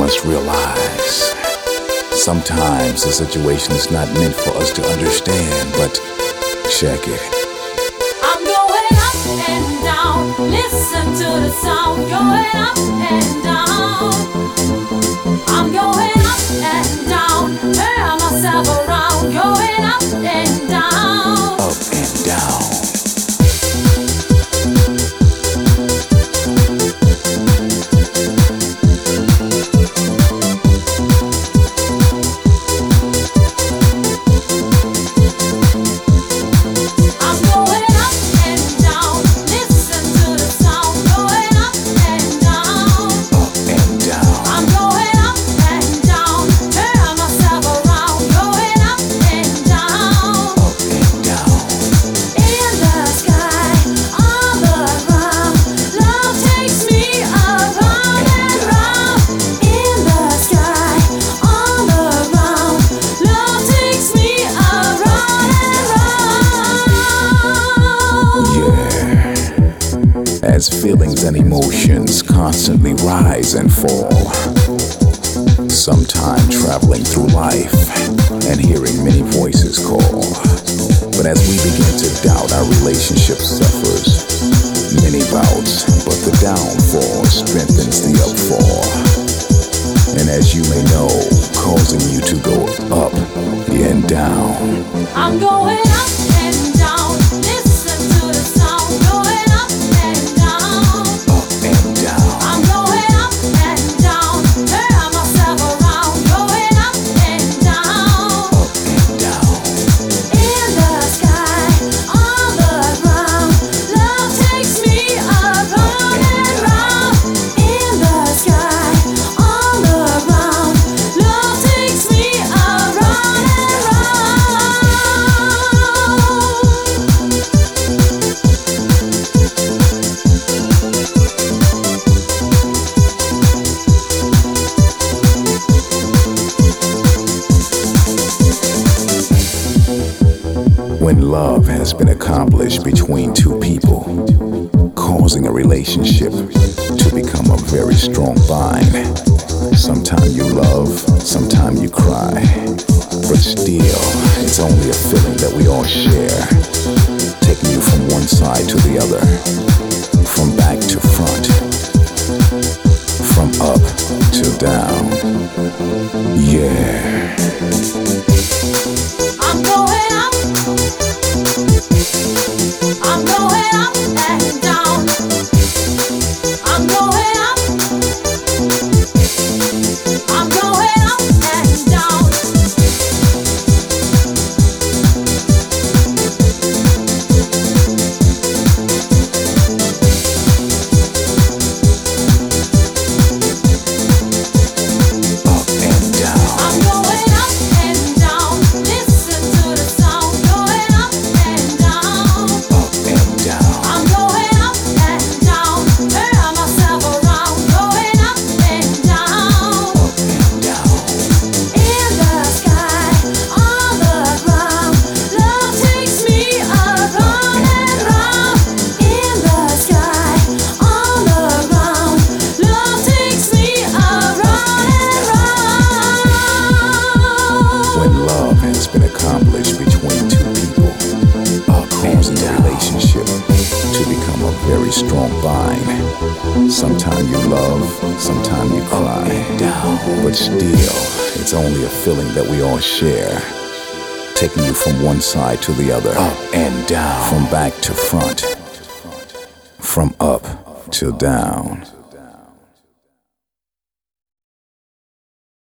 must realize sometimes the situation is not meant for us to understand, but check it. I'm going up and down, listen to the sound, going up and down. I'm going up and down, turn myself around, going up and down. Up and down. As feelings and emotions constantly rise and fall, sometime traveling through life and hearing many voices call. But as we begin to doubt, our relationship suffers many bouts, but the downfall strengthens the upfall. And as you may know, causing you to go up and down. I'm going up and down, listen to the sound, going up and down. Up and down. I'm going up and down, turn myself around, going up and down. Up and down. In the sky, on the ground, love takes me around and round. In the sky, on the ground, love takes me around and round. When love has been accomplished between two people, causing a relationship to become a very strong bind. Sometimes you love, sometimes you cry, but still, it's only a feeling that we all share, taking you from one side to the other, from back to front, from up to down. Yeah. I'm going up. I'm going up and down. I'm going up. I'm going up and down. Up and down. I'm going up and down. Listen to the sound, going up and down. Up and down. I'm going up and down, turn myself around, going up and down. Up and down. In the sky, on the ground, love takes me around and round. In the sky, on the ground, love takes me around and round. When love has been accomplished between two people, causing a relationship to become a very strong bind. Sometimes you love, sometimes you cry, but still, it's only a feeling that we all share, taking you from one side to the other, up and down, from back to front, from up to down.